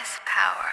This power.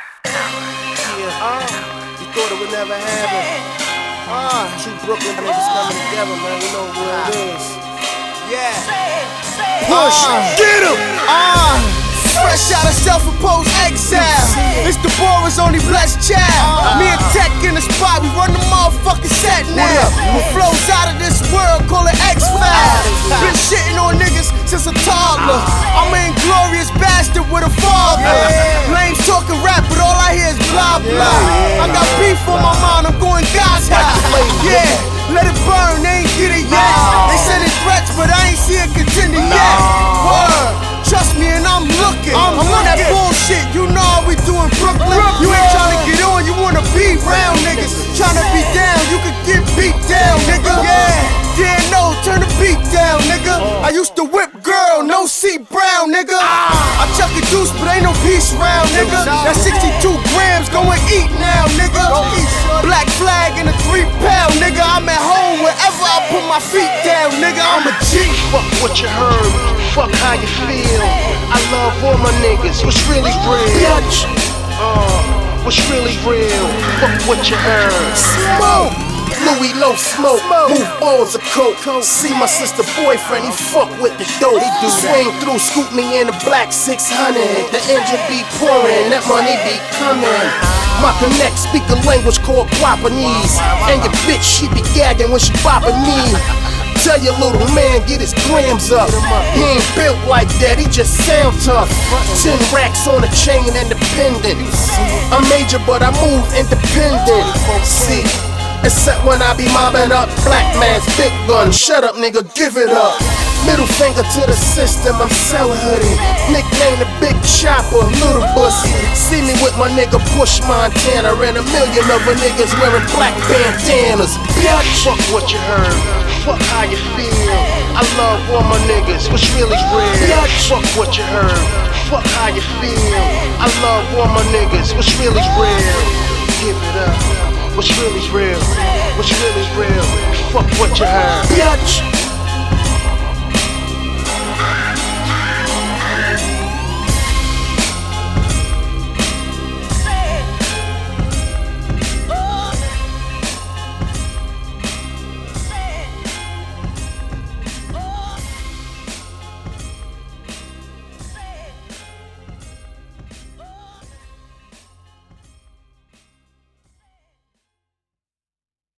You thought it would never happen. Two Brooklyn niggas coming together, man. You know what it is. Yeah. Push. Get him. Fresh out of self-imposed exile. It's the Boris only blessed child. Me and Tech in the spot, we run the motherfucking set now. What flows out of this world, call it X-Files. Been shitting on niggas since a toddler. I'm an inglorious bastard with a father. Lames talking rap, but all I hear is blah blah. I got beef on my mind, I'm going Gaza. Yeah, let it burn, they ain't get it yet. They sending threats, but I ain't see a contender yet. Word. Trust me and I'm looking. I'm on that bullshit, you know how we do in Brooklyn. You ain't tryna get on, you wanna be round niggas. Tryna be down, you can get beat down, nigga. Yeah, no, turn the beat down, nigga. I used to whip girl, no C Brown, nigga. I chuck a deuce, but ain't no peace round, nigga. That 62 grams, go and eat now, nigga. Black flag in a 3-pound, nigga. I'm at home wherever I put my feet down, nigga. I'm a G. Fuck what you heard, fuck how you feel. I love all my niggas, what's really real? What's really real? Fuck what you heard. Smoke. Louis Low smoke, move balls of coke. See my sister boyfriend, he fuck with the dope. Swing through, scoop me in the black 600. The engine be pouring, that money be coming. My connect speak a language called Guapanese. And your bitch, she be gagging when she bopping me. Tell your little man, get his grams up. He ain't built like that, he just sound tough. 10 racks on a chain, independent. I'm major, but I move independent. See, except when I be mobbing up black man's big gun. Shut up, nigga, give it up. Middle finger to the system, I'm so hoodie. Nickname the Big Chopper, Little Bussy. See me with my nigga Push Montana and a million other niggas wearing black bandanas. Bitch, fuck what you heard, fuck how you feel. I love all my niggas, what's really real? Bitch, fuck what you heard, fuck how you feel. I love all my niggas, what's really real? Give it up. What's really real? What's really real? Fuck what you heard. Bitch.